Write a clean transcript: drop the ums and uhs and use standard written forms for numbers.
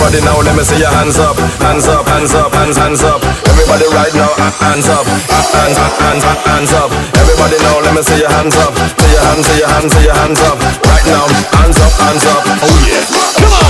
Everybody now, let me see your hands up. Hands up, hands up, hands up. Everybody right now, hands up. Hands up. Everybody now, let me see your hands up. See your hands up. Right now, hands up. Oh yeah. Come on.